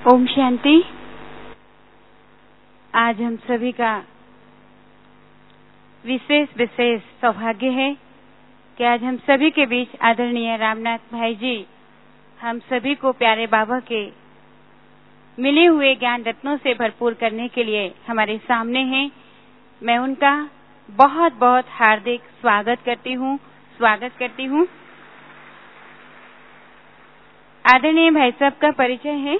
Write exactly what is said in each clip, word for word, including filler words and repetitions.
ओम शांति। आज हम सभी का विशेष विशेष सौभाग्य है कि आज हम सभी के बीच आदरणीय रामनाथ भाई जी हम सभी को प्यारे बाबा के मिले हुए ज्ञान रत्नों से भरपूर करने के लिए हमारे सामने हैं। मैं उनका बहुत बहुत हार्दिक स्वागत करती हूँ स्वागत करती हूँ। आदरणीय भाई साहब का परिचय है।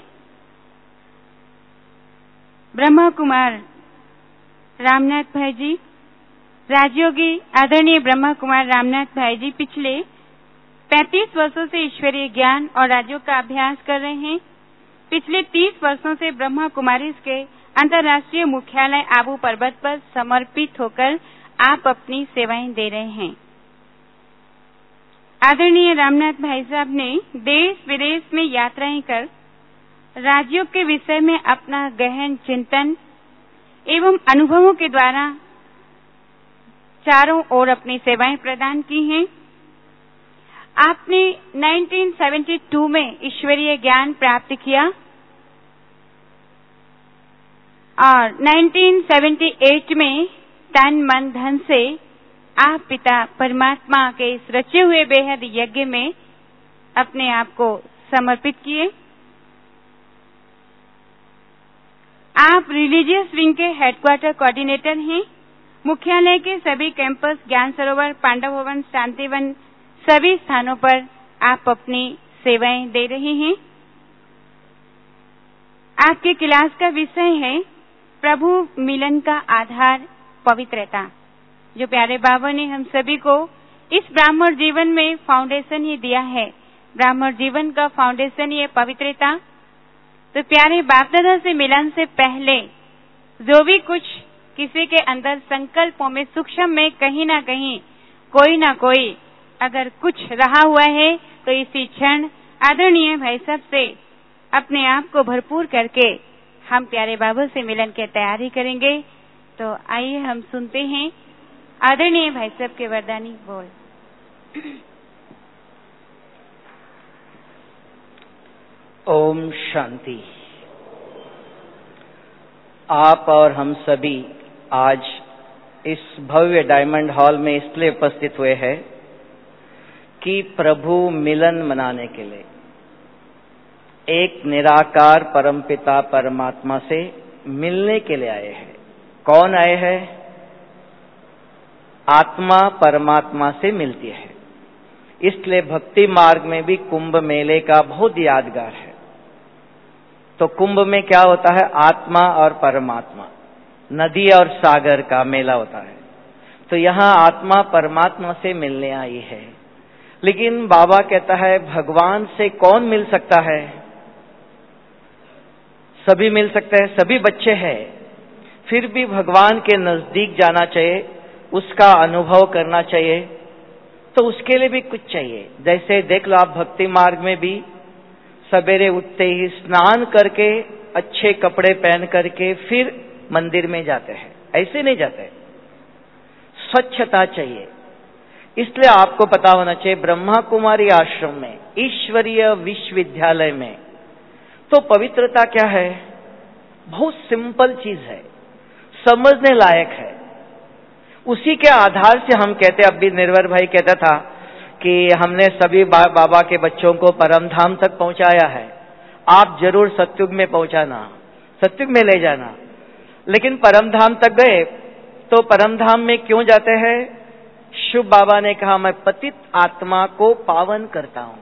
ब्रह्मा कुमार रामनाथ भाई जी, राजयोगी आदरणीय ब्रह्मा कुमार रामनाथ भाई जी पिछले पैंतीस वर्षों से ईश्वरीय ज्ञान और राजयोग का अभ्यास कर रहे हैं। पिछले तीस वर्षों से ब्रह्मा कुमारीज के अंतर्राष्ट्रीय मुख्यालय आबू पर्वत पर समर्पित होकर आप अपनी सेवाएं दे रहे हैं। आदरणीय रामनाथ भाई साहब ने देश विदेश में यात्राएं कर राजयोग के विषय में अपना गहन चिंतन एवं अनुभवों के द्वारा चारों ओर अपनी सेवाएं प्रदान की हैं। आपने उन्नीस सौ बहत्तर में ईश्वरीय ज्ञान प्राप्त किया और उन्नीस सौ अठहत्तर में तन मन धन से आप पिता परमात्मा के इस रचे हुए बेहद यज्ञ में अपने आप को समर्पित किए। आप रिलीजियस विंग के हेडक्वार्टर कोऑर्डिनेटर हैं। मुख्यालय के सभी कैंपस, ज्ञान सरोवर, पांडव भवन, शांतिवन सभी स्थानों पर आप अपनी सेवाएं दे रहे हैं। आपके क्लास का विषय है प्रभु मिलन का आधार पवित्रता। जो प्यारे बाबा ने हम सभी को इस ब्राह्मण जीवन में फाउंडेशन ही दिया है। ब्राह्मण जीवन का फाउंडेशन ये पवित्रता। तो प्यारे बाप दादा से मिलन से पहले जो भी कुछ किसी के अंदर संकल्पों में सूक्ष्म में कहीं ना कहीं कोई ना कोई अगर कुछ रहा हुआ है तो इसी क्षण आदरणीय भाई साहब से अपने आप को भरपूर करके हम प्यारे बाबा से मिलन की तैयारी करेंगे। तो आइए हम सुनते हैं आदरणीय भाई साहब के वरदानी बोल। ओम शांति। आप और हम सभी आज इस भव्य डायमंड हॉल में इसलिए उपस्थित हुए हैं कि प्रभु मिलन मनाने के लिए एक निराकार परमपिता परमात्मा से मिलने के लिए आए हैं। कौन आए हैं? आत्मा परमात्मा से मिलती है। इसलिए भक्ति मार्ग में भी कुंभ मेले का बहुत यादगार है। तो कुंभ में क्या होता है? आत्मा और परमात्मा, नदी और सागर का मेला होता है। तो यहाँ आत्मा परमात्मा से मिलने आई है। लेकिन बाबा कहता है भगवान से कौन मिल सकता है? सभी मिल सकते हैं, सभी बच्चे हैं। फिर भी भगवान के नजदीक जाना चाहिए, उसका अनुभव करना चाहिए। तो उसके लिए भी कुछ चाहिए। जैसे देख लो आप भक्ति मार्ग में भी सवेरे उठते ही स्नान करके अच्छे कपड़े पहन करके फिर मंदिर में जाते हैं। ऐसे नहीं जाते, स्वच्छता चाहिए। इसलिए आपको पता होना चाहिए ब्रह्मा कुमारी आश्रम में, ईश्वरीय विश्वविद्यालय में तो पवित्रता क्या है? बहुत सिंपल चीज है, समझने लायक है। उसी के आधार से हम कहते, अभी निर्भर भाई कहता था कि हमने सभी बा, बाबा के बच्चों को परम धाम तक पहुंचाया है। आप जरूर सत्युग में पहुंचाना, सत्युग में ले जाना। लेकिन परम धाम तक गए तो परम धाम में क्यों जाते हैं? शुभ बाबा ने कहा मैं पतित आत्मा को पावन करता हूं।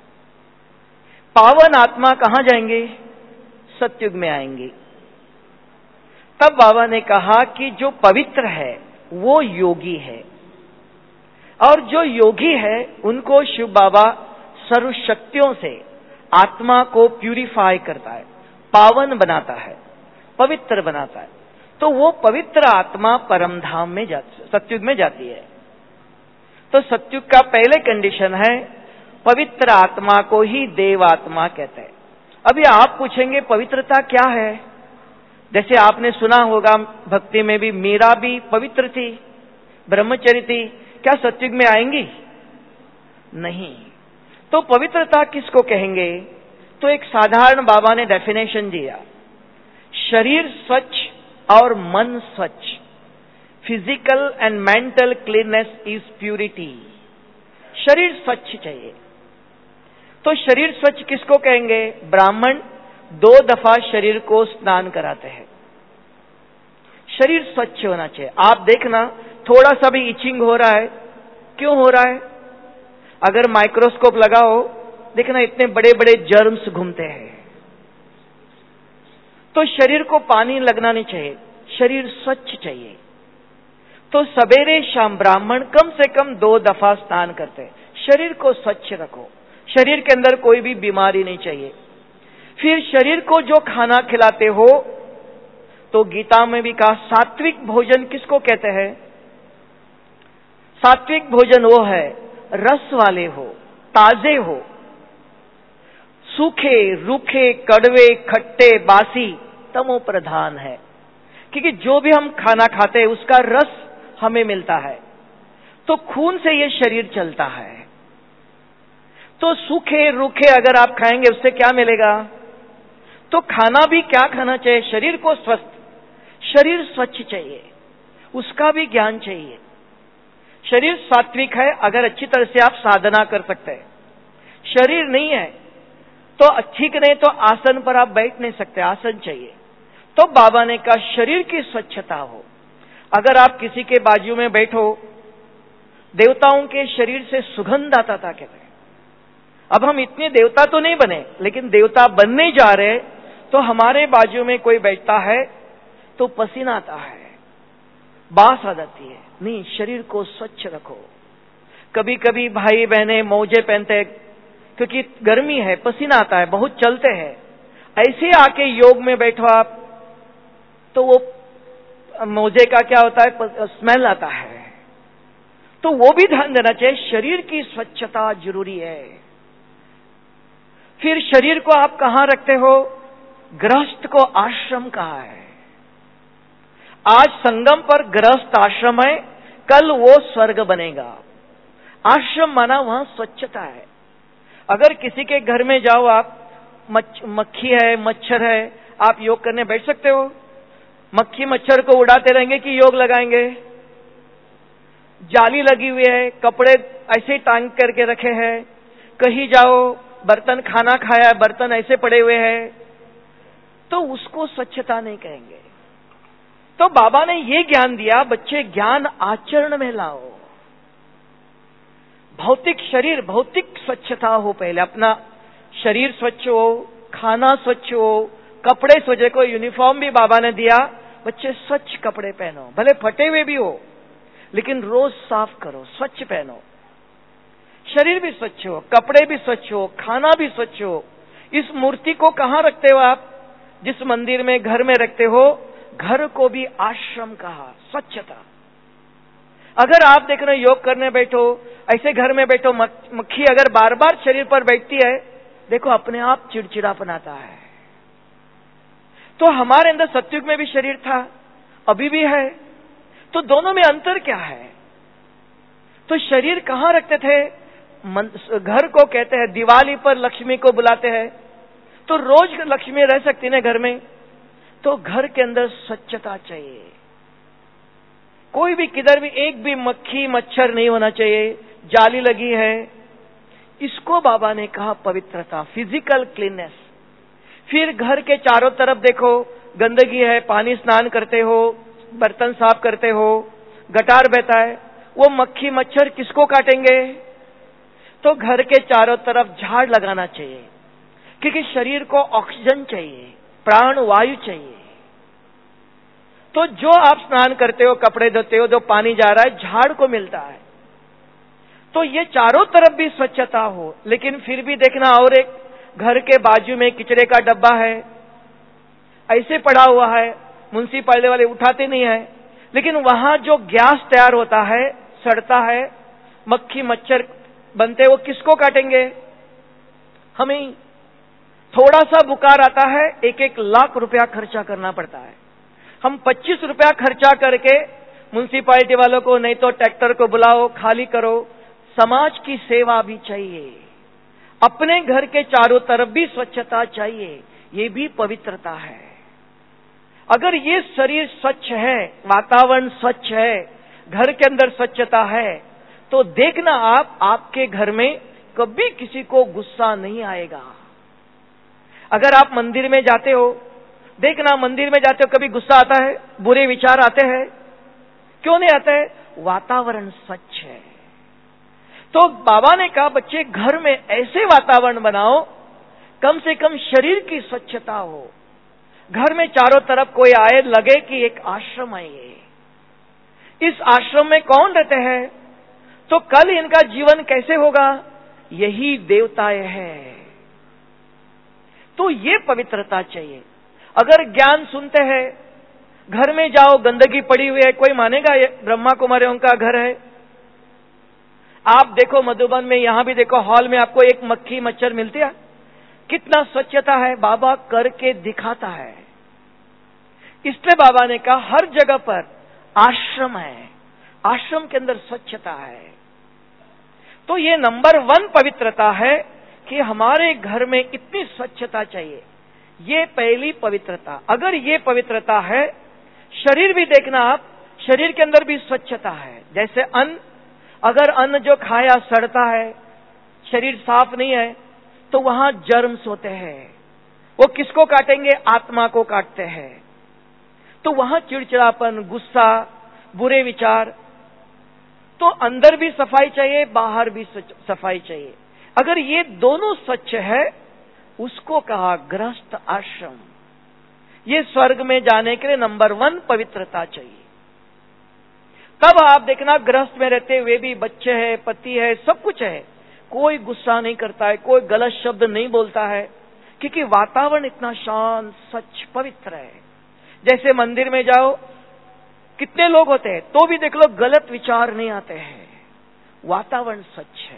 पावन आत्मा कहां जाएंगे? सत्युग में आएंगे। तब बाबा ने कहा कि जो पवित्र है वो योगी है, और जो योगी है उनको शिव बाबा सर्वशक्तियों से आत्मा को प्यूरिफाई करता है, पावन बनाता है, पवित्र बनाता है। तो वो पवित्र आत्मा परम धाम में जाती, सत्युग में जाती है। तो सत्युग का पहले कंडीशन है पवित्र आत्मा को ही देव आत्मा कहते हैं। अभी आप पूछेंगे पवित्रता क्या है? जैसे आपने सुना होगा भक्ति में भी मीरा भी पवित्र थी, ब्रह्मचरी थी। क्या सत्युग में आएंगी? नहीं। तो पवित्रता किसको कहेंगे? तो एक साधारण बाबा ने डेफिनेशन दिया, शरीर स्वच्छ और मन स्वच्छ, physical and mental cleanliness is purity. शरीर स्वच्छ चाहिए। तो शरीर स्वच्छ किसको कहेंगे? ब्राह्मण दो दफा शरीर को स्नान कराते हैं। शरीर स्वच्छ होना चाहिए। आप देखना, थोड़ा सा भी इचिंग हो रहा है, क्यों हो रहा है? अगर माइक्रोस्कोप लगाओ, देखना इतने बड़े बड़े जर्म्स घूमते हैं। तो शरीर को पानी लगना नहीं चाहिए, शरीर स्वच्छ चाहिए। तो सवेरे शाम ब्राह्मण कम से कम दो दफा स्नान करते हैं। शरीर को स्वच्छ रखो, शरीर के अंदर कोई भी बीमारी नहीं चाहिए। फिर शरीर को जो खाना खिलाते हो, तो गीता में भी कहा सात्विक भोजन किसको कहते हैं? सात्विक भोजन वो है रस वाले हो, ताजे हो। सूखे, रूखे, कड़वे, खट्टे, बासी तमो प्रधान है, क्योंकि जो भी हम खाना खाते हैं उसका रस हमें मिलता है। तो खून से ये शरीर चलता है। तो सूखे रूखे अगर आप खाएंगे उससे क्या मिलेगा? तो खाना भी क्या खाना चाहिए? शरीर को स्वस्थ, शरीर स्वच्छ चाहिए, उसका भी ज्ञान चाहिए। शरीर सात्विक है अगर अच्छी तरह से आप साधना कर सकते हैं। शरीर नहीं है तो ठीक नहीं तो आसन पर आप बैठ नहीं सकते, आसन चाहिए। तो बाबा ने कहा शरीर की स्वच्छता हो। अगर आप किसी के बाजू में बैठो, देवताओं के शरीर से सुगंध आता था कहते हैं। अब हम इतने देवता तो नहीं बने, लेकिन देवता बनने जा रहे, तो हमारे बाजू में कोई बैठता है तो पसीना आता है, बास आ जाती है। नहीं, शरीर को स्वच्छ रखो। कभी कभी भाई बहने मोजे पहनते हैं क्योंकि गर्मी है, पसीना आता है, बहुत चलते हैं। ऐसे आके योग में बैठो आप, तो वो मोजे का क्या होता है? स्मेल आता है। तो वो भी ध्यान देना चाहिए, शरीर की स्वच्छता जरूरी है। फिर शरीर को आप कहां रखते हो? गृहस्थ को आश्रम कहा है। आज संगम पर गृहस्थ आश्रम है, कल वो स्वर्ग बनेगा। आश्रम माना वहां स्वच्छता है। अगर किसी के घर में जाओ आप, मच, मक्खी है, मच्छर है, आप योग करने बैठ सकते हो? मक्खी मच्छर को उड़ाते रहेंगे कि योग लगाएंगे? जाली लगी हुई है, कपड़े ऐसे टांग करके रखे हैं। कहीं जाओ, बर्तन खाना खाया है, बर्तन ऐसे पड़े हुए हैं, तो उसको स्वच्छता नहीं कहेंगे। तो बाबा ने ये ज्ञान दिया, बच्चे ज्ञान आचरण में लाओ। भौतिक शरीर, भौतिक स्वच्छता हो, पहले अपना शरीर स्वच्छ हो, खाना स्वच्छ हो, कपड़े स्वच्छ। देखो यूनिफॉर्म भी बाबा ने दिया, बच्चे स्वच्छ कपड़े पहनो, भले फटे हुए भी हो, लेकिन रोज साफ करो, स्वच्छ पहनो। शरीर भी स्वच्छ हो, कपड़े भी स्वच्छ हो, खाना भी स्वच्छ हो। इस मूर्ति को कहां रखते हो आप? जिस मंदिर में, घर में रखते हो, घर को भी आश्रम कहा, स्वच्छता। अगर आप देख रहे योग करने बैठो, ऐसे घर में बैठो, मक्खी अगर बार बार शरीर पर बैठती है, देखो अपने आप चिड़चिड़ापन आता है। तो हमारे अंदर सत्युग में भी शरीर था, अभी भी है, तो दोनों में अंतर क्या है? तो शरीर कहां रखते थे? घर को कहते हैं, दिवाली पर लक्ष्मी को बुलाते हैं, तो रोज लक्ष्मी रह सकती ना घर में। तो घर के अंदर स्वच्छता चाहिए, कोई भी किधर भी एक भी मक्खी मच्छर नहीं होना चाहिए, जाली लगी है। इसको बाबा ने कहा पवित्रता, फिजिकल क्लीननेस। फिर घर के चारों तरफ देखो, गंदगी है, पानी स्नान करते हो, बर्तन साफ करते हो, गटार बहता है, वो मक्खी मच्छर किसको काटेंगे? तो घर के चारों तरफ झाड़ लगाना चाहिए, क्योंकि शरीर को ऑक्सीजन चाहिए, प्राण वायु चाहिए। तो जो आप स्नान करते हो, कपड़े धोते हो, जो पानी जा रहा है, झाड़ को मिलता है। तो ये चारों तरफ भी स्वच्छता हो। लेकिन फिर भी देखना, और एक घर के बाजू में किचड़े का डब्बा है, ऐसे पड़ा हुआ है, म्युनिसिपैलिटी वाले उठाते नहीं है, लेकिन वहां जो गैस तैयार होता है, सड़ता है, मक्खी मच्छर बनते, वो किसको काटेंगे? हमें। थोड़ा सा बुखार आता है, एक एक लाख रुपया खर्चा करना पड़ता है। हम पच्चीस रुपया खर्चा करके म्युनिसिपैलिटी वालों को, नहीं तो ट्रैक्टर को बुलाओ, खाली करो। समाज की सेवा भी चाहिए। अपने घर के चारों तरफ भी स्वच्छता चाहिए, ये भी पवित्रता है। अगर ये शरीर स्वच्छ है, वातावरण स्वच्छ है, घर के अंदर स्वच्छता है, तो देखना आप आपके घर में कभी किसी को गुस्सा नहीं आएगा। अगर आप मंदिर में जाते हो, देखना मंदिर में जाते हो कभी गुस्सा आता है, बुरे विचार आते हैं? क्यों नहीं आते हैं? वातावरण स्वच्छ है। तो बाबा ने कहा बच्चे घर में ऐसे वातावरण बनाओ, कम से कम शरीर की स्वच्छता हो, घर में चारों तरफ कोई आए लगे कि एक आश्रम है ये, इस आश्रम में कौन रहते हैं, तो कल इनका जीवन कैसे होगा, यही देवताएं हैं। तो ये पवित्रता चाहिए। अगर ज्ञान सुनते हैं, घर में जाओ गंदगी पड़ी हुई है, कोई मानेगा ये ब्रह्मा कुमारियों का घर है? आप देखो मधुबन में, यहां भी देखो हॉल में आपको एक मक्खी मच्छर मिलती है, कितना स्वच्छता है, बाबा करके दिखाता है। इसलिए बाबा ने कहा हर जगह पर आश्रम है, आश्रम के अंदर स्वच्छता है। तो ये नंबर वन पवित्रता है कि हमारे घर में इतनी स्वच्छता चाहिए, ये पहली पवित्रता। अगर ये पवित्रता है, शरीर भी देखना आप, शरीर के अंदर भी स्वच्छता है। जैसे अन्न, अगर अन्न जो खाया सड़ता है, शरीर साफ नहीं है, तो वहां जर्म्स होते हैं, वो किसको काटेंगे? आत्मा को काटते हैं। तो वहां चिड़चिड़ापन, गुस्सा, बुरे विचार, तो अंदर भी सफाई चाहिए, बाहर भी सफाई चाहिए। अगर ये दोनों स्वच्छ है, उसको कहा गृहस्थ आश्रम। ये स्वर्ग में जाने के लिए नंबर वन पवित्रता चाहिए। तब आप देखना गृहस्थ में रहते हुए भी बच्चे हैं, पति है, सब कुछ है, कोई गुस्सा नहीं करता है, कोई गलत शब्द नहीं बोलता है, क्योंकि वातावरण इतना शांत, स्वच्छ, पवित्र है। जैसे मंदिर में जाओ, कितने लोग होते हैं, तो भी देख लो गलत विचार नहीं आते हैं, वातावरण स्वच्छ है।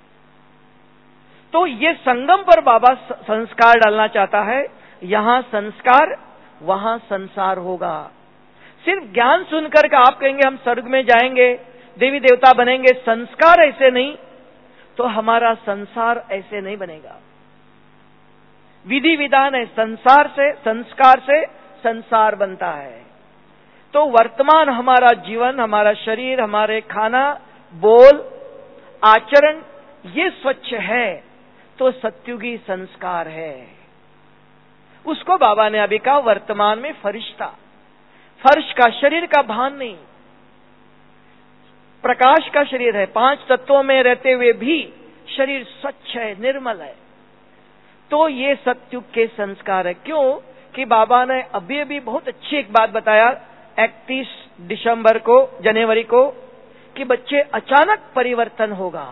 तो ये संगम पर बाबा संस्कार डालना चाहता है, यहां संस्कार वहां संसार होगा। सिर्फ ज्ञान सुनकर के आप कहेंगे हम स्वर्ग में जाएंगे, देवी देवता बनेंगे, संस्कार ऐसे नहीं, तो हमारा संसार ऐसे नहीं बनेगा। विधि विधान है, संसार से, संस्कार से संसार बनता है। तो वर्तमान हमारा जीवन, हमारा शरीर, हमारे खाना, बोल, आचरण, ये स्वच्छ है, तो सत्युगी संस्कार है। उसको बाबा ने अभी कहा वर्तमान में फरिश्ता, फर्श का, शरीर का भान नहीं, प्रकाश का शरीर है, पांच तत्वों में रहते हुए भी शरीर स्वच्छ है, निर्मल है। तो ये सत्युग के संस्कार है। क्यों कि बाबा ने अभी अभी बहुत अच्छी एक बात बताया इकतीस दिसंबर को, जनवरी को, कि बच्चे अचानक परिवर्तन होगा।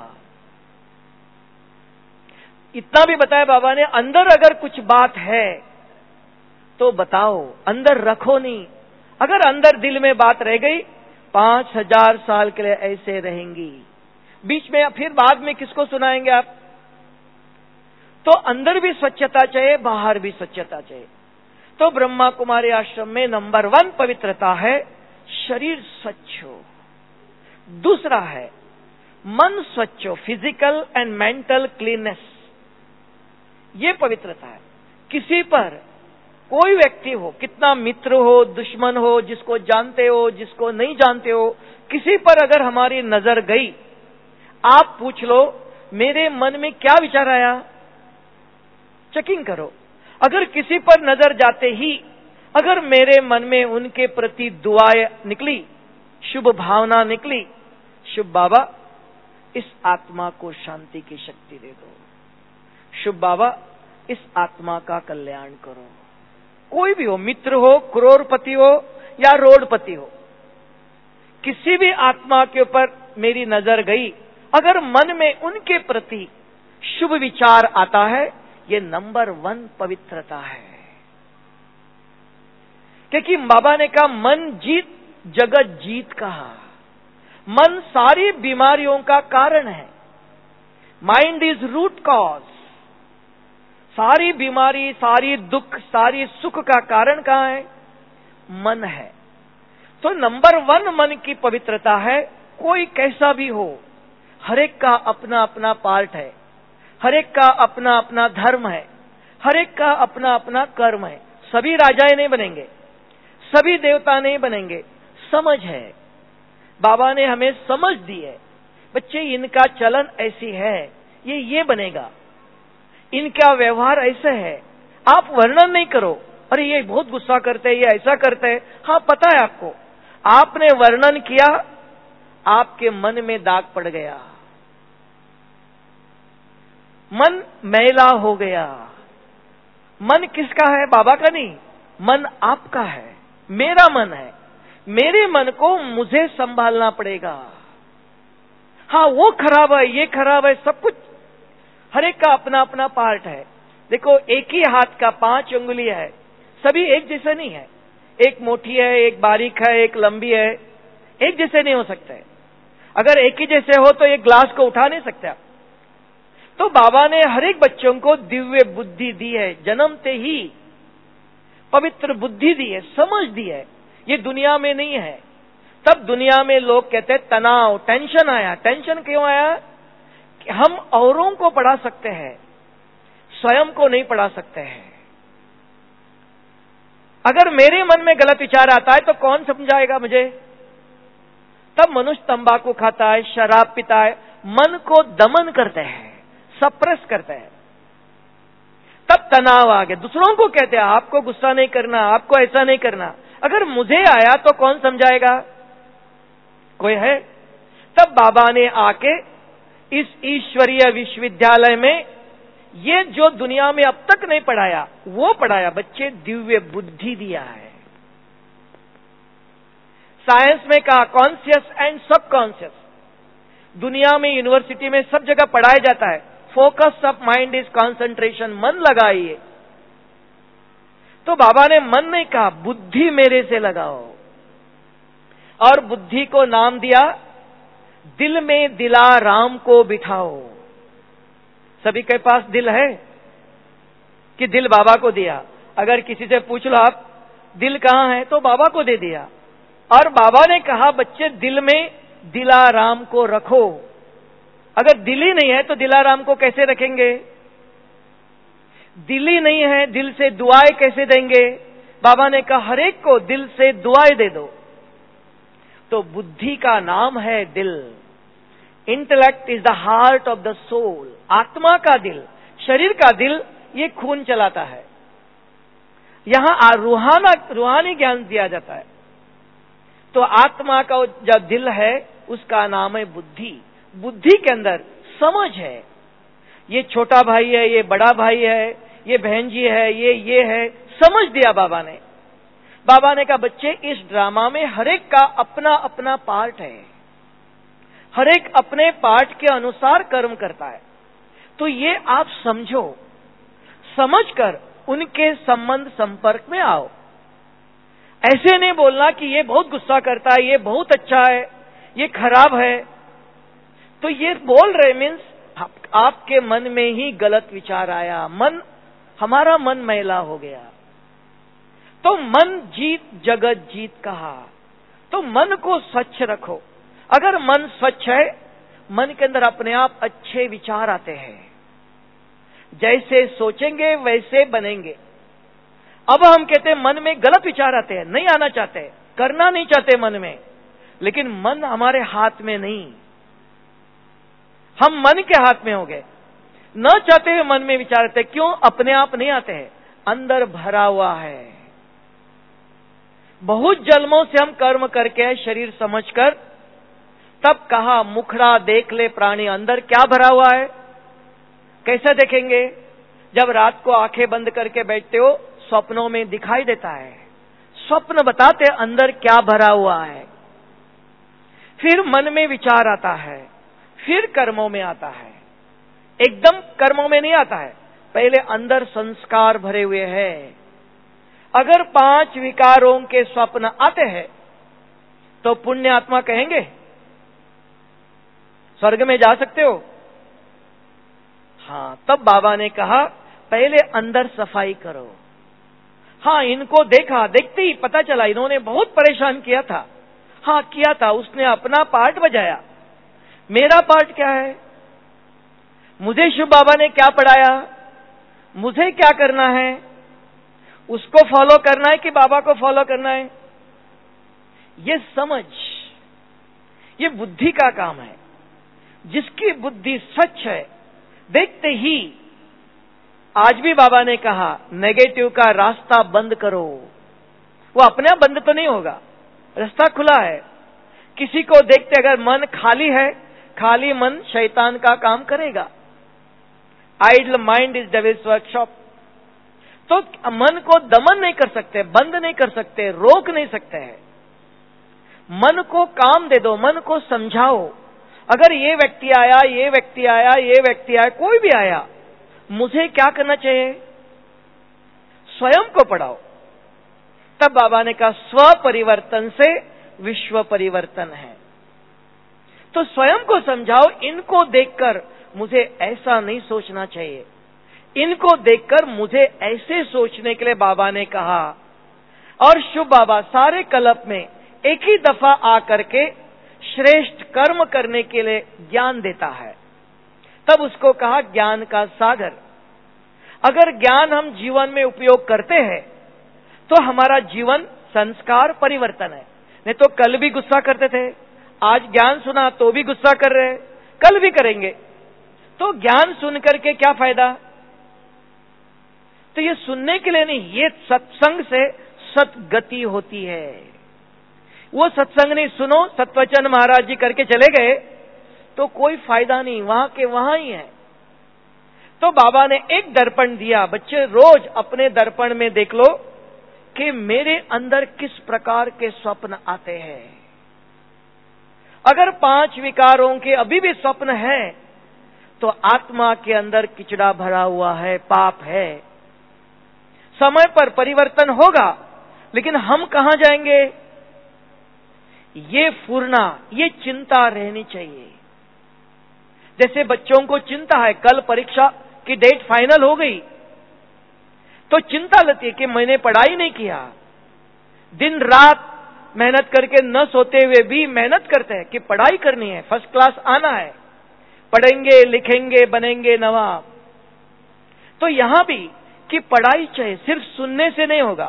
इतना भी बताया बाबा ने, अंदर अगर कुछ बात है तो बताओ, अंदर रखो नहीं। अगर अंदर दिल में बात रह गई, पांच हजार साल के लिए ऐसे रहेंगी, बीच में फिर बाद में किसको सुनाएंगे आप? तो अंदर भी स्वच्छता चाहिए, बाहर भी स्वच्छता चाहिए। तो ब्रह्मा कुमारी आश्रम में नंबर वन पवित्रता है शरीर स्वच्छ हो। दूसरा है मन स्वच्छ हो, फिजिकल एंड मेंटल क्लीननेस, ये पवित्रता है। किसी पर कोई व्यक्ति हो, कितना मित्र हो, दुश्मन हो, जिसको जानते हो, जिसको नहीं जानते हो, किसी पर अगर हमारी नजर गई, आप पूछ लो मेरे मन में क्या विचार आया, चेकिंग करो। अगर किसी पर नजर जाते ही अगर मेरे मन में उनके प्रति दुआएं निकली, शुभ भावना निकली, शुभ बाबा इस आत्मा को शांति की शक्ति दे दो, शुभ बाबा इस आत्मा का कल्याण करो। कोई भी हो, मित्र हो, करोड़पति हो या रोडपति हो, किसी भी आत्मा के ऊपर मेरी नजर गई, अगर मन में उनके प्रति शुभ विचार आता है, ये नंबर वन पवित्रता है। क्योंकि बाबा ने कहा मन जीत जगत जीत कहा, मन सारी बीमारियों का कारण है। Mind is root cause. सारी बीमारी, सारी दुख, सारी सुख का कारण कहां है? मन है। तो नंबर वन मन की पवित्रता है। कोई कैसा भी हो, हर एक का अपना अपना पार्ट है। हर एक का अपना अपना धर्म है, हर एक का अपना अपना कर्म है। सभी राजाएं नहीं बनेंगे, सभी देवता नहीं बनेंगे। समझ है, बाबा ने हमें समझ दी है। बच्चे, इनका चलन ऐसी है, ये ये बनेगा, इनका व्यवहार ऐसे है। आप वर्णन नहीं करो, अरे ये बहुत गुस्सा करते हैं, ये ऐसा करते हैं। हाँ, पता है आपको, आपने वर्णन किया, आपके मन में दाग पड़ गया, मन मैला हो गया। मन किसका है? बाबा का नहीं, मन आपका है, मेरा मन है। मेरे मन को मुझे संभालना पड़ेगा। हाँ, वो खराब है, ये खराब है, सब कुछ, हर एक का अपना अपना पार्ट है। देखो, एक ही हाथ का पांच उंगलियां है, सभी एक जैसे नहीं है। एक मोटी है, एक बारीक है, एक लंबी है, एक जैसे नहीं हो सकते। अगर एक ही जैसे हो तो एक ग्लास को उठा नहीं सकते आप। तो बाबा ने हर एक बच्चों को दिव्य बुद्धि दी है, जन्मते ही पवित्र बुद्धि दी है, समझ दी है। ये दुनिया में नहीं है। तब दुनिया में लोग कहते हैं तनाव, टेंशन आया। टेंशन क्यों आया? कि हम औरों को पढ़ा सकते हैं, स्वयं को नहीं पढ़ा सकते हैं। अगर मेरे मन में गलत विचार आता है तो कौन समझाएगा मुझे? तब मनुष्य तंबाकू खाता है, शराब पीता है, मन को दमन करते हैं, सप्रेस करते हैं। तब तनाव आ गया। दूसरों को कहते हैं आपको गुस्सा नहीं करना, आपको ऐसा नहीं करना। अगर मुझे आया तो कौन समझाएगा? कोई है? तब बाबा ने आके इस ईश्वरीय विश्वविद्यालय में ये जो दुनिया में अब तक नहीं पढ़ाया वो पढ़ाया। बच्चे, दिव्य बुद्धि दिया है। साइंस में कहा कॉन्शियस एंड सबकॉन्शियस। दुनिया में, यूनिवर्सिटी में सब जगह पढ़ाया जाता है focus of mind is concentration, मन लगाइए। तो बाबा ने मन नहीं कहा, बुद्धि मेरे से लगाओ। और बुद्धि को नाम दिया दिल में दिला राम को बिठाओ। सभी के पास दिल है कि दिल बाबा को दिया? अगर किसी से पूछ लो आप दिल कहाँ है तो बाबा को दे दिया। और बाबा ने कहा बच्चे, दिल में दिलाराम को रखो। अगर दिल ही नहीं है तो दिलाराम को कैसे रखेंगे? दिल ही नहीं है, दिल से दुआएं कैसे देंगे? बाबा ने कहा हर एक को दिल से दुआएं दे दो। तो बुद्धि का नाम है दिल। Intellect is the heart of the soul. आत्मा का दिल, शरीर का दिल, ये खून चलाता है। यहां रूहाना रूहानी ज्ञान दिया जाता है। तो आत्मा का जो दिल है उसका नाम है बुद्धि। बुद्धि के अंदर समझ है। ये छोटा भाई है, ये बड़ा भाई है, ये बहन जी है, ये ये है, समझ दिया बाबा ने। बाबा ने कहा बच्चे, इस ड्रामा में हर एक का अपना अपना पार्ट है, हर एक अपने पार्ट के अनुसार कर्म करता है। तो ये आप समझो, समझकर उनके संबंध संपर्क में आओ। ऐसे नहीं बोलना कि ये बहुत गुस्सा करता है, ये बहुत अच्छा है, ये खराब है। तो ये बोल रहे मीन्स आप, आपके मन में ही गलत विचार आया, मन हमारा मन मैला हो गया। तो मन जीत जगत जीत कहा। तो मन को स्वच्छ रखो। अगर मन स्वच्छ है, मन के अंदर अपने आप अच्छे विचार आते हैं। जैसे सोचेंगे वैसे बनेंगे। अब हम कहते हैं मन में गलत विचार आते हैं, नहीं आना चाहते, करना नहीं चाहते मन में, लेकिन मन हमारे हाथ में नहीं, हम मन के हाथ में हो गए। न चाहते हुए मन में विचार आते, क्यों? अपने आप नहीं आते हैं, अंदर भरा हुआ है। बहुत जन्मों से हम कर्म करके शरीर समझकर, तब कहा मुखड़ा देख ले प्राणी, अंदर क्या भरा हुआ है। कैसे देखेंगे? जब रात को आंखें बंद करके बैठते हो, स्वप्नों में दिखाई देता है। स्वप्न बताते अंदर क्या भरा हुआ है। फिर मन में विचार आता है, फिर कर्मों में आता है। एकदम कर्मों में नहीं आता है, पहले अंदर संस्कार भरे हुए हैं। अगर पांच विकारों के स्वप्न आते हैं तो पुण्य आत्मा कहेंगे स्वर्ग में जा सकते हो। हाँ, तब बाबा ने कहा पहले अंदर सफाई करो। हाँ, इनको देखा, देखते ही पता चला इन्होंने बहुत परेशान किया था। हाँ, किया था, उसने अपना पार्ट बजाया। मेरा पार्ट क्या है? मुझे शुभ बाबा ने क्या पढ़ाया, मुझे क्या करना है, उसको फॉलो करना है कि बाबा को फॉलो करना है, ये समझ, ये बुद्धि का काम है। जिसकी बुद्धि सच है, देखते ही, आज भी बाबा ने कहा नेगेटिव का रास्ता बंद करो। वो अपने आप बंद तो नहीं होगा, रास्ता खुला है। किसी को देखते अगर मन खाली है, खाली मन शैतान का काम करेगा। Idle mind is devil's workshop. तो मन को दमन नहीं कर सकते, बंद नहीं कर सकते, रोक नहीं सकते हैं। मन को काम दे दो, मन को समझाओ। अगर ये व्यक्ति आया, ये व्यक्ति आया, ये व्यक्ति आया, कोई भी आया, मुझे क्या करना चाहिए, स्वयं को पढ़ाओ। तब बाबा ने कहा स्व परिवर्तन से विश्व परिवर्तन है। तो स्वयं को समझाओ, इनको देखकर मुझे ऐसा नहीं सोचना चाहिए, इनको देखकर मुझे ऐसे सोचने के लिए बाबा ने कहा। और शुभ बाबा सारे कल्प में एक ही दफा आकर के श्रेष्ठ कर्म करने के लिए ज्ञान देता है। तब उसको कहा ज्ञान का सागर। अगर ज्ञान हम जीवन में उपयोग करते हैं तो हमारा जीवन संस्कार परिवर्तन है। नहीं तो कल भी गुस्सा करते थे, आज ज्ञान सुना तो भी गुस्सा कर रहे हैं, कल भी करेंगे। तो ज्ञान सुन करके क्या फायदा। तो ये सुनने के लिए नहीं, ये सत्संग से सतगति होती है। वो सत्संग नहीं, सुनो सत्वचन महाराज जी करके चले गए तो कोई फायदा नहीं, वहां के वहां ही है। तो बाबा ने एक दर्पण दिया, बच्चे रोज अपने दर्पण में देख लो कि मेरे अंदर किस प्रकार के स्वप्न आते हैं। अगर पांच विकारों के अभी भी स्वप्न है तो आत्मा के अंदर किचड़ा भरा हुआ है, पाप है। समय पर परिवर्तन होगा, लेकिन हम कहां जाएंगे, ये फूरना, ये चिंता रहनी चाहिए। जैसे बच्चों को चिंता है, कल परीक्षा की डेट फाइनल हो गई तो चिंता लगती है कि मैंने पढ़ाई नहीं किया। दिन रात मेहनत करके न सोते हुए भी मेहनत करते हैं कि पढ़ाई करनी है, फर्स्ट क्लास आना है, पढ़ेंगे, लिखेंगे, बनेंगे नवाब। तो यहां भी कि पढ़ाई चाहिए, सिर्फ सुनने से नहीं होगा।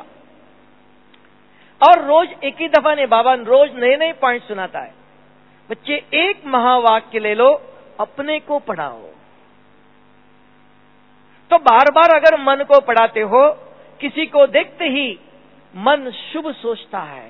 और रोज एक ही दफा नहीं, बाबा रोज नए नए पॉइंट सुनाता है। बच्चे एक महावाक्य ले लो, अपने को पढ़ाओ। तो बार बार अगर मन को पढ़ाते हो, किसी को देखते ही मन शुभ सोचता है।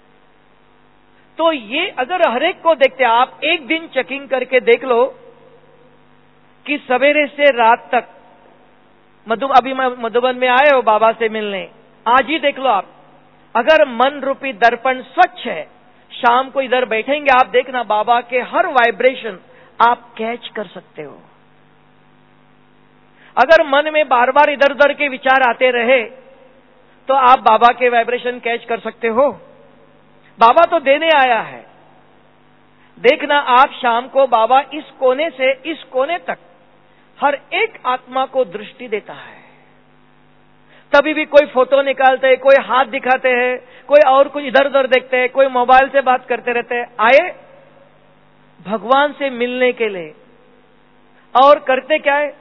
तो ये अगर हरेक को देखते, आप एक दिन चेकिंग करके देख लो कि सवेरे से रात तक, मधु अभी मधुबन में आए हो बाबा से मिलने, आज ही देख लो आप, अगर मन रूपी दर्पण स्वच्छ है, शाम को इधर बैठेंगे आप देखना बाबा के हर वाइब्रेशन आप कैच कर सकते हो। अगर मन में बार बार इधर उधर के विचार आते रहे तो आप बाबा के वाइब्रेशन कैच कर सकते हो। बाबा तो देने आया है। देखना आप शाम को बाबा इस कोने से इस कोने तक हर एक आत्मा को दृष्टि देता है। तभी भी कोई फोटो निकालते हैं, कोई हाथ दिखाते हैं, कोई और कुछ इधर उधर देखते हैं, कोई मोबाइल से बात करते रहते हैं। आए भगवान से मिलने के लिए, और करते क्या है,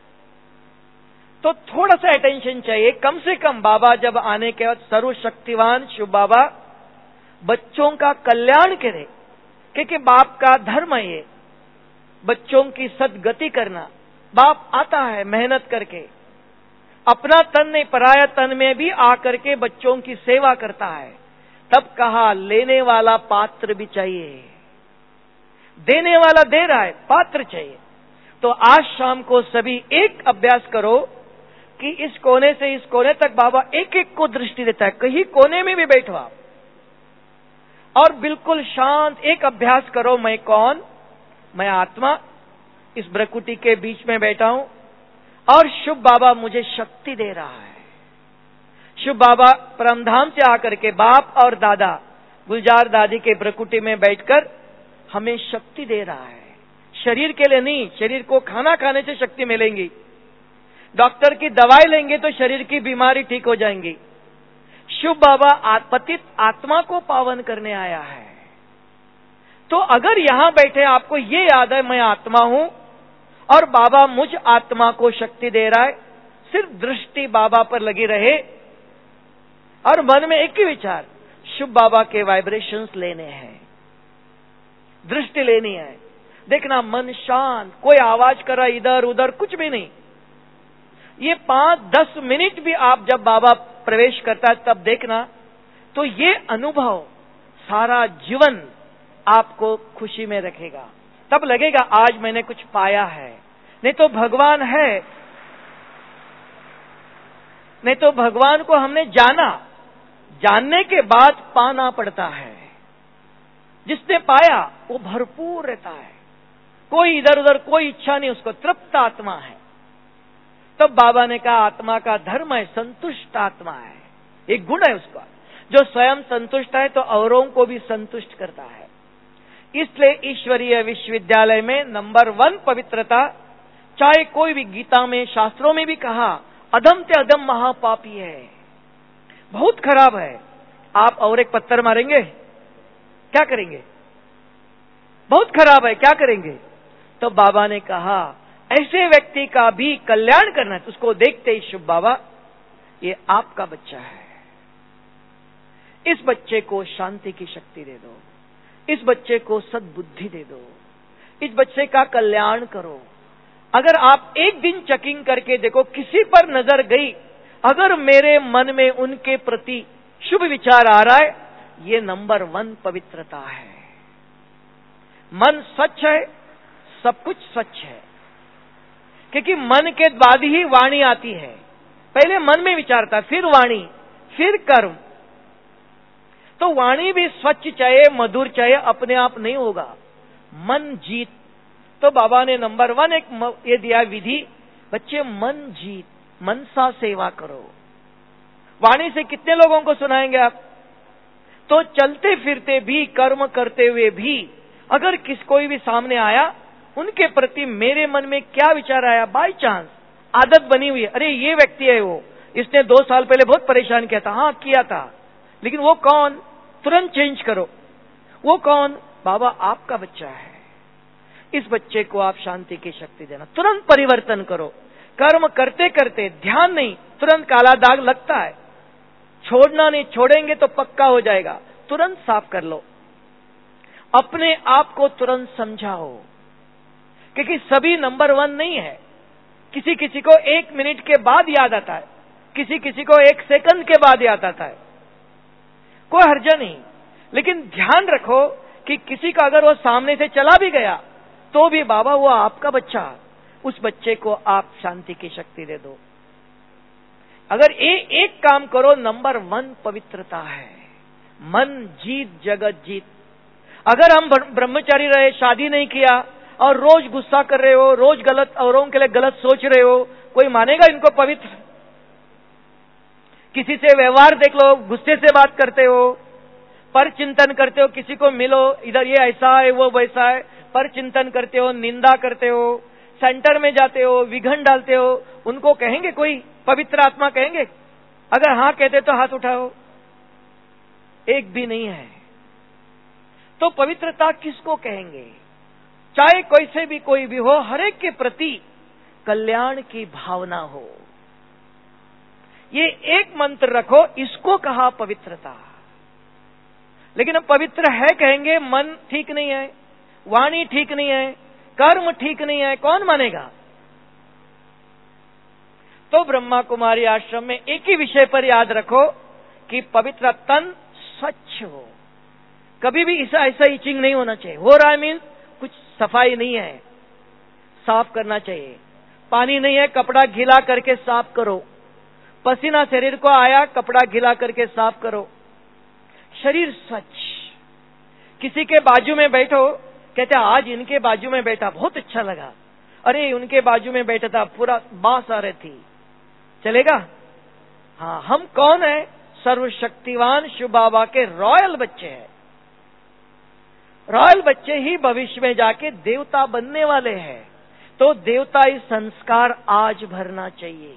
तो थोड़ा सा अटेंशन चाहिए कम से कम। बाबा जब आने के बाद सर्वशक्तिवान शिव बाबा बच्चों का कल्याण करे, क्योंकि बाप का धर्म है ये, बच्चों की सदगति करना। बाप आता है मेहनत करके, अपना तन नहीं पराया तन में भी आकर के बच्चों की सेवा करता है। तब कहा लेने वाला पात्र भी चाहिए, देने वाला दे रहा है, पात्र चाहिए। तो आज शाम को सभी एक अभ्यास करो कि इस कोने से इस कोने तक बाबा एक एक को दृष्टि देता है। कहीं कोने में भी बैठो आप और बिल्कुल शांत एक अभ्यास करो, मैं कौन, मैं आत्मा इस प्रकृति के बीच में बैठा हूं और शुभ बाबा मुझे शक्ति दे रहा है। शुभ बाबा परमधाम से आकर के बाप और दादा गुलजार दादी के प्रकृति में बैठकर हमें शक्ति दे रहा है। शरीर के लिए नहीं, शरीर को खाना खाने से शक्ति मिलेंगी, डॉक्टर की दवाई लेंगे तो शरीर की बीमारी ठीक हो जाएंगी। शुभ बाबा पतित आत्मा को पावन करने आया है। तो अगर यहां बैठे आपको ये याद है मैं आत्मा हूं और बाबा मुझ आत्मा को शक्ति दे रहा है, सिर्फ दृष्टि बाबा पर लगी रहे और मन में एक ही विचार, शुभ बाबा के वाइब्रेशंस लेने हैं, दृष्टि लेनी है। देखना मन शांत, कोई आवाज कर रहा इधर उधर कुछ भी नहीं। ये पांच दस मिनट भी आप जब बाबा प्रवेश करता है तब देखना, तो ये अनुभव सारा जीवन आपको खुशी में रखेगा। तब लगेगा आज मैंने कुछ पाया है। नहीं तो भगवान है, नहीं तो भगवान को हमने जाना, जानने के बाद पाना पड़ता है। जिसने पाया वो भरपूर रहता है, कोई इधर उधर कोई इच्छा नहीं, उसको तृप्त आत्मा है। तब बाबा ने कहा आत्मा का धर्म है संतुष्ट आत्मा है, एक गुण है उसका। जो स्वयं संतुष्ट है तो औरों को भी संतुष्ट करता है। इसलिए ईश्वरीय विश्वविद्यालय में नंबर वन पवित्रता, चाहे कोई भी गीता में शास्त्रों में भी कहा अधम ते अधम महापापी है, बहुत खराब है। आप और एक पत्थर मारेंगे क्या करेंगे? बहुत खराब है, क्या करेंगे? तो बाबा ने कहा ऐसे व्यक्ति का भी कल्याण करना है। उसको देखते ही शुभ बाबा ये आपका बच्चा है, इस बच्चे को शांति की शक्ति दे दो, इस बच्चे को सद्बुद्धि दे दो, इस बच्चे का कल्याण करो। अगर आप एक दिन चेकिंग करके देखो, किसी पर नजर गई, अगर मेरे मन में उनके प्रति शुभ विचार आ रहा है, ये नंबर वन पवित्रता है। मन सच है, सब कुछ सच है, क्योंकि मन के बाद ही वाणी आती है। पहले मन में विचारता, फिर वाणी, फिर कर्म। तो वाणी भी स्वच्छ चाहिए, मधुर चाहिए, अपने आप नहीं होगा। मन जीत, तो बाबा ने नंबर वन एक ये दिया विधि, बच्चे मन जीत, मनसा सेवा करो। वाणी से कितने लोगों को सुनाएंगे आप? तो चलते फिरते भी, कर्म करते हुए भी, अगर किस कोई भी सामने आया, उनके प्रति मेरे मन में क्या विचार आया, बाय चांस आदत बनी हुई है, अरे ये व्यक्ति है वो, इसने दो साल पहले बहुत परेशान किया था, हाँ किया था, लेकिन वो कौन, तुरंत चेंज करो। वो कौन? बाबा आपका बच्चा है, इस बच्चे को आप शांति की शक्ति देना, तुरंत परिवर्तन करो। कर्म करते करते ध्यान नहीं, तुरंत काला दाग लगता है, छोड़ना नहीं, छोड़ेंगे तो पक्का हो जाएगा, तुरंत साफ कर लो। अपने आप को तुरंत समझाओ, क्योंकि सभी नंबर वन नहीं है। किसी किसी को एक मिनट के बाद याद आता है, किसी किसी को एक सेकंड के बाद याद आता है, कोई हर्जा नहीं। लेकिन ध्यान रखो कि किसी का अगर वो सामने से चला भी गया तो भी बाबा वो आपका बच्चा, उस बच्चे को आप शांति की शक्ति दे दो। अगर ये एक काम करो, नंबर वन पवित्रता है, मन जीत जगत जीत। अगर हम ब्रह्मचारी रहे, शादी नहीं किया और रोज गुस्सा कर रहे हो, रोज गलत औरों के लिए गलत सोच रहे हो, कोई मानेगा इनको पवित्र? किसी से व्यवहार देख लो, गुस्से से बात करते हो, पर चिंतन करते हो, किसी को मिलो, इधर ये ऐसा है वो वैसा है, पर चिंतन करते हो, निंदा करते हो, सेंटर में जाते हो, विघन डालते हो, उनको कहेंगे कोई पवित्र आत्मा कहेंगे? अगर हाँ कहते तो हाथ उठाओ, एक भी नहीं है। तो पवित्रता किसको कहेंगे? चाहे कोई से भी कोई भी हो, हर एक के प्रति कल्याण की भावना हो। ये एक मंत्र रखो, इसको कहा पवित्रता। लेकिन अब पवित्र है कहेंगे, मन ठीक नहीं है, वाणी ठीक नहीं है, कर्म ठीक नहीं है, कौन मानेगा? तो ब्रह्मा कुमारी आश्रम में एक ही विषय पर याद रखो कि पवित्र तन स्वच्छ हो। कभी भी ऐसा ऐसा इचिंग नहीं होना चाहिए। हो रहा है मीन्स कुछ सफाई नहीं है, साफ करना चाहिए। पानी नहीं है, कपड़ा गीला करके साफ करो। पसीना शरीर को आया, कपड़ा गीला करके साफ करो। शरीर स्वच्छ। किसी के बाजू में बैठो, कहते आज इनके बाजू में बैठा बहुत अच्छा लगा, अरे उनके बाजू में बैठा था पूरा बांस आ रही थी, चलेगा? हाँ, हम कौन है? सर्वशक्तिवान शिव बाबा के रॉयल बच्चे हैं। रॉयल बच्चे ही भविष्य में जाके देवता बनने वाले हैं। तो देवताई संस्कार आज भरना चाहिए।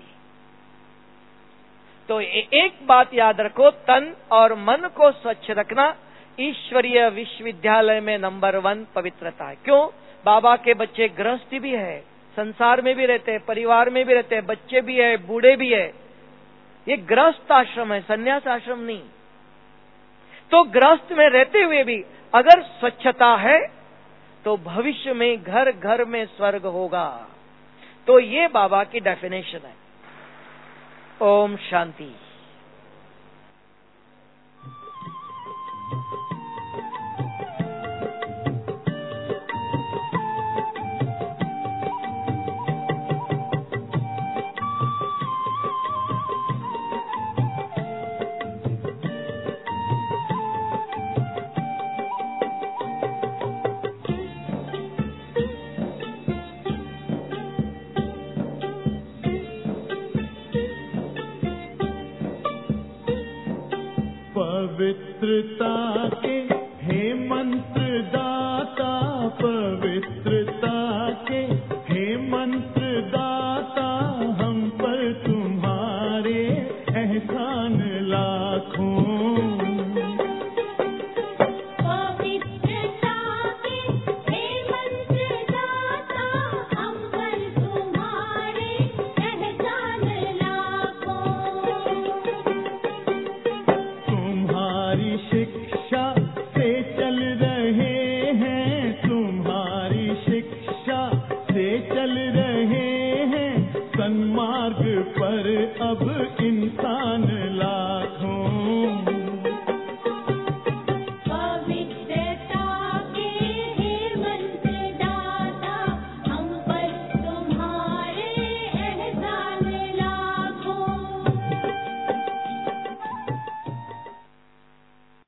तो एक बात याद रखो, तन और मन को स्वच्छ रखना ईश्वरीय विश्वविद्यालय में नंबर वन पवित्रता है। क्यों? बाबा के बच्चे गृहस्थी भी है, संसार में भी रहते हैं, परिवार में भी रहते हैं, बच्चे भी है, बूढ़े भी है। ये गृहस्थ आश्रम है, संन्यास आश्रम नहीं। तो गृहस्थ में रहते हुए भी अगर स्वच्छता है तो भविष्य में घर घर में स्वर्ग होगा। तो ये बाबा की डेफिनेशन है। ओम शांति। पवित्रता के हे मंत्र दाता, पवित्रता के हे मंत्र दाता, हम पर तुम्हारे एहसान लाखों। पवित्रता के हे मंत्र दाता, हम पर तुम्हारे एहसान लाखों। तुम्हारी शिक्षा से चल रहे हैं, तुम्हारी शिक्षा से चल रहे हैं, सन्मार्ग पर अब इंसान ला